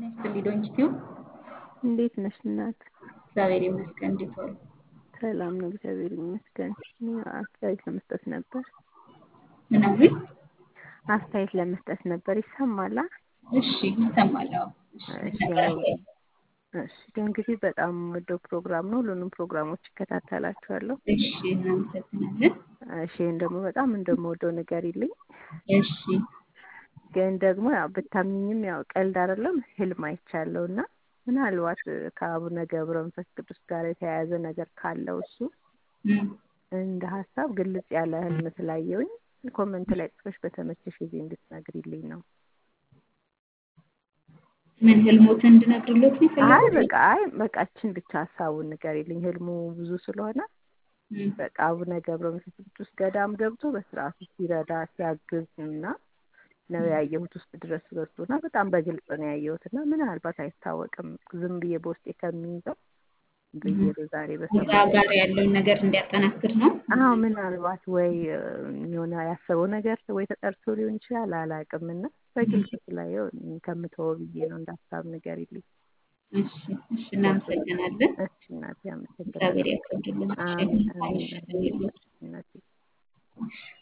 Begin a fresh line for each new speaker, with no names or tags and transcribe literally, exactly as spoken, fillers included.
ይስጥልኝ ዶንኪቲዩ
እንዴት ነሽ እናት?
እግዚአብሔር ይመስገን። እንዴት ዋሉ?
ሰላም ነው፣ እግዚአብሔር ይመስገን። እኔ አስተያየት ለመስጠት ነበር።
ምን አሉኝ?
አስተያየት ለመስጠት ነበር። ይሰማላ?
እሺ ይሰማል። አዎ። እሺ
እሺ፣
ነበር
ያው
አስተያየት።
እሺ፣ እንግዲህ በጣም የምወደው ፕሮግራም ነው። ሁሉንም ፕሮግራሞች እከታተላቸዋለሁ።
እሺ እናመሰግናለን።
እሺ፣ ይሄን ደግሞ በጣም እንደምወደው ንገሪልኝ።
እሺ
ግን ደግሞ ያው ብታምኚኝም ያው ቀልድ አይደለም፣ ህልም አይቻለሁ እና ምናልባት ከአቡነ ገብረ መንፈስ ቅዱስ ጋር የተያያዘ ነገር ካለው እሱ
እም፣
እንደ ሀሳብ ግልጽ ያለ ህልም ስላየሁኝ ኮመንት ላይ ጽፈሽ በተመቸሽ ጊዜ እንድትነግሪልኝ ነው።
ምን ህልሞትን እንድነግርሎት ነው
አይ
የፈለጉት?
በቃ አይ በቃችን ብቻ ሀሳቡን ንገሪልኝ። ህልሙ ብዙ ስለሆነ
እም፣
በቃ አቡነ ገብረ መንፈስ ቅዱስ ገዳም ገብቶ በስርዓቱ ሲረዳ ሲያግዝ እና ነው ያየሁት ውስጥ ድረስ ገብቶና በጣም በግልጽ ነው ያየሁት እና ምናልባት አይታወቅም ዝም ብዬ በውስጤ ከሚይዘው ብዬ
እም።
በዛሬ
እዛ
በሰማሁት
ጋር ያለውን ነገር እንዲያጠናክር ነው።
አዎ ምናልባት ወይ የሆነ ያሰበው ነገር ወይ ተጠርቶ ሊሆን ይችላል አላውቅም። እና በግልጽ ስላየው ከምተወው ብዬ ነው እንዳሳብ ንገሪልኝ።
እሺ እሺ እናመሰግናለን።
እሺ እናቴ አመሰግናለሁ።
እግዚአብሔር ያክብርልን። እሺ
አሜን
አሜን
አሜን
ይሁን።
እናቴ።